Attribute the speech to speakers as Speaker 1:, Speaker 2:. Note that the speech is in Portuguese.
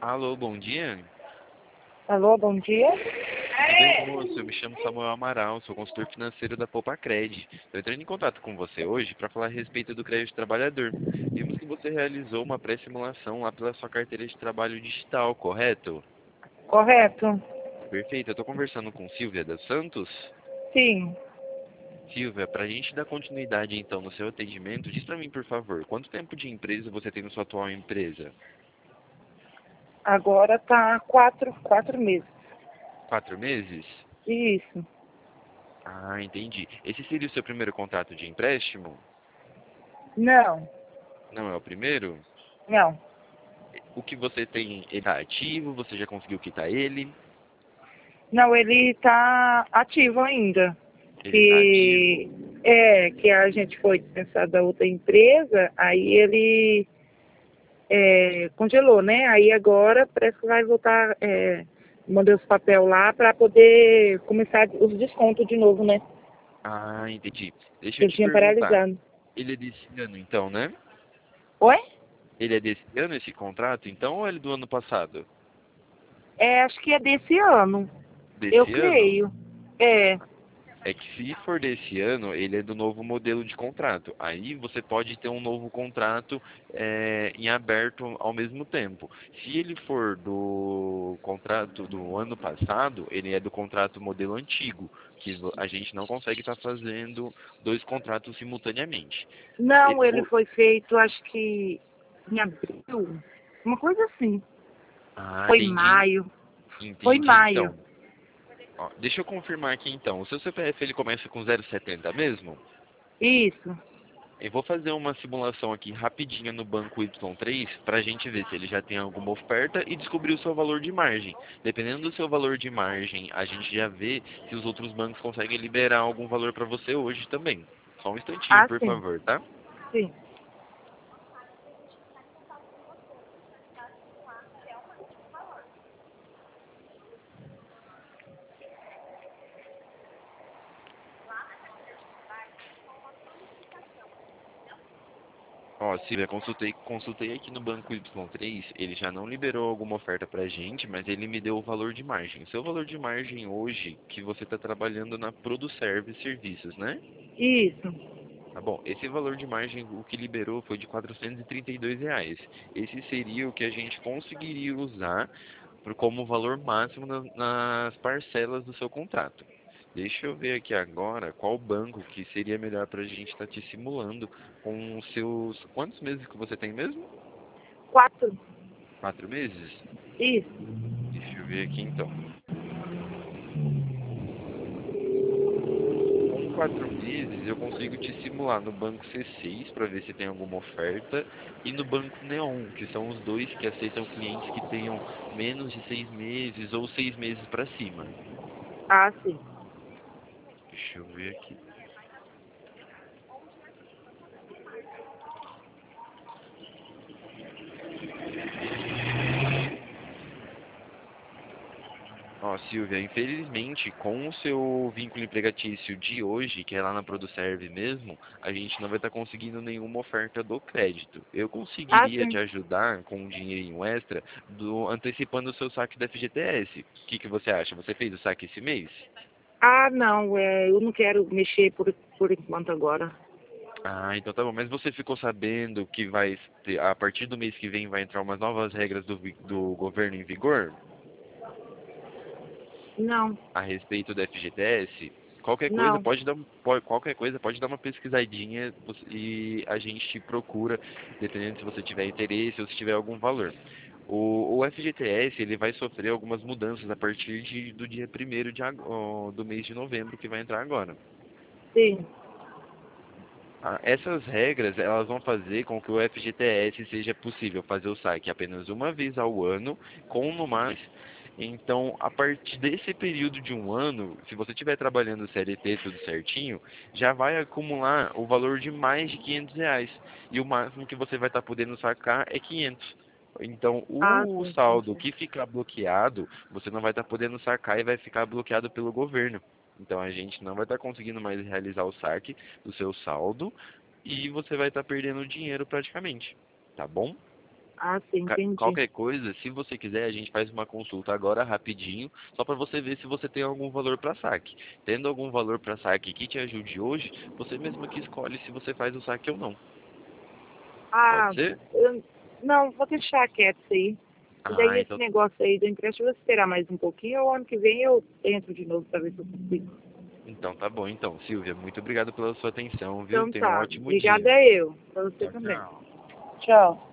Speaker 1: Alô, bom dia.
Speaker 2: Alô, bom dia.
Speaker 1: Tudo bem, moço? Eu me chamo Samuel Amaral, sou consultor financeiro da Poupacred. Estou entrando em contato com você hoje para falar a respeito do crédito trabalhador. Vimos que você realizou uma pré-simulação lá pela sua carteira de trabalho digital, correto?
Speaker 2: Correto?
Speaker 1: Perfeito. Eu estou conversando com Silvia dos Santos.
Speaker 2: Sim.
Speaker 1: Silvia, para a gente dar continuidade então no seu atendimento, diz para mim, por favor, quanto tempo de empresa você tem na sua atual empresa?
Speaker 2: Agora tá quatro meses.
Speaker 1: 4 meses?
Speaker 2: Isso.
Speaker 1: Ah, entendi. Esse seria o seu primeiro contrato de empréstimo?
Speaker 2: Não,
Speaker 1: Não é o primeiro?
Speaker 2: não.
Speaker 1: O que você tem, ele tá ativo? Você já conseguiu quitar ele?
Speaker 2: Não, ele tá ativo ainda.
Speaker 1: Ele tá
Speaker 2: Que
Speaker 1: ativo?
Speaker 2: que a gente foi dispensado da outra empresa, aí ele congelou, né? Aí agora parece que vai voltar, mandei os papel lá para poder começar os descontos de novo, né?
Speaker 1: Ah, entendi. Deixa eu
Speaker 2: Ele
Speaker 1: te
Speaker 2: tinha
Speaker 1: perguntar.
Speaker 2: paralisado.
Speaker 1: Ele é desse ano, então, né?
Speaker 2: Oi?
Speaker 1: Ele é desse ano, esse contrato, então, ou ele é do ano passado?
Speaker 2: Acho que é desse ano. Eu
Speaker 1: Desse ano?
Speaker 2: creio. É.
Speaker 1: É que se for desse ano, ele é do novo modelo de contrato. Aí você pode ter um novo contrato em aberto ao mesmo tempo. Se ele for do contrato do ano passado, ele é do contrato modelo antigo, que a gente não consegue estar fazendo dois contratos simultaneamente.
Speaker 2: Não, ele foi feito, acho que em abril. Uma coisa assim.
Speaker 1: Ah,
Speaker 2: Foi
Speaker 1: entendi.
Speaker 2: maio. Foi
Speaker 1: Entendi,
Speaker 2: maio.
Speaker 1: então. Ó, deixa eu confirmar aqui, então. O seu CPF ele começa com 0,70 mesmo?
Speaker 2: Isso.
Speaker 1: Eu vou fazer uma simulação aqui rapidinha no banco Y3 para a gente ver se ele já tem alguma oferta e descobrir o seu valor de margem. Dependendo do seu valor de margem, a gente já vê se os outros bancos conseguem liberar algum valor para você hoje também. Só um instantinho,
Speaker 2: Ah,
Speaker 1: por
Speaker 2: sim.
Speaker 1: favor, tá?
Speaker 2: Sim.
Speaker 1: Ó, Silvia, consultei aqui no banco Y3, ele já não liberou alguma oferta pra gente, mas ele me deu o valor de margem. Seu valor de margem hoje, que você está trabalhando na ProduServe Serviços, né?
Speaker 2: Isso.
Speaker 1: Tá bom, esse valor de margem, o que liberou foi de R$ 432. Esse seria o que a gente conseguiria usar como valor máximo nas parcelas do seu contrato. Deixa eu ver aqui agora qual banco que seria melhor para a gente estar te simulando com os seus... Quantos meses que você tem mesmo?
Speaker 2: 4.
Speaker 1: 4 meses?
Speaker 2: Isso.
Speaker 1: Deixa eu ver aqui então. Com 4 meses eu consigo te simular no banco C6 para ver se tem alguma oferta e no banco Neon, que são os dois que aceitam clientes que tenham menos de 6 meses ou 6 meses para cima.
Speaker 2: Ah, sim.
Speaker 1: Deixa eu ver aqui. Ó, Silvia, infelizmente, com o seu vínculo empregatício de hoje, que é lá na ProduServe mesmo, a gente não vai estar conseguindo nenhuma oferta do crédito. Eu
Speaker 2: Ah,
Speaker 1: conseguiria te
Speaker 2: sim.
Speaker 1: ajudar com um dinheirinho extra antecipando o seu saque da FGTS. O que você acha? Você fez o saque esse mês?
Speaker 2: Ah, não, eu não quero mexer por enquanto agora.
Speaker 1: Ah, então tá bom. Mas você ficou sabendo que a partir do mês que vem vai entrar umas novas regras do governo em vigor
Speaker 2: Não,
Speaker 1: a respeito do FGTS? Qualquer coisa
Speaker 2: não.
Speaker 1: qualquer coisa pode dar uma pesquisadinha e a gente procura, dependendo se você tiver interesse ou se tiver algum valor. O FGTS ele vai sofrer algumas mudanças a partir do dia 1º do mês de novembro que vai entrar agora.
Speaker 2: Sim.
Speaker 1: Essas regras, elas vão fazer com que o FGTS seja possível fazer o saque apenas uma vez ao ano, com no mais. Então, a partir desse período de um ano, se você estiver trabalhando CLT tudo certinho, já vai acumular o valor de mais de R$ 500. E o máximo que você vai estar podendo sacar é 500. Então,
Speaker 2: Ah,
Speaker 1: o
Speaker 2: sim,
Speaker 1: saldo
Speaker 2: entendi.
Speaker 1: que ficar bloqueado, você não vai estar podendo sacar e vai ficar bloqueado pelo governo. Então, a gente não vai estar conseguindo mais realizar o saque do seu saldo e você vai estar perdendo dinheiro praticamente, tá bom?
Speaker 2: Ah, sim, entendi.
Speaker 1: Qualquer coisa, se você quiser, a gente faz uma consulta agora rapidinho, só para você ver se você tem algum valor para saque. Tendo algum valor para saque que te ajude hoje, você mesmo que escolhe se você faz o saque ou não. Pode
Speaker 2: Ah,
Speaker 1: ser?
Speaker 2: não, vou deixar quieto isso aí. E
Speaker 1: Ah,
Speaker 2: daí esse
Speaker 1: então,
Speaker 2: negócio aí do empréstimo, eu vou esperar mais um pouquinho, ou ano que vem eu entro de novo para ver se eu consigo.
Speaker 1: então tá bom. Então, Silvia, muito obrigado pela sua atenção, viu?
Speaker 2: Então
Speaker 1: Tenha um
Speaker 2: tá,
Speaker 1: ótimo dia.
Speaker 2: obrigada eu, para você
Speaker 1: Tchau,
Speaker 2: também.
Speaker 1: tchau.
Speaker 2: Tchau.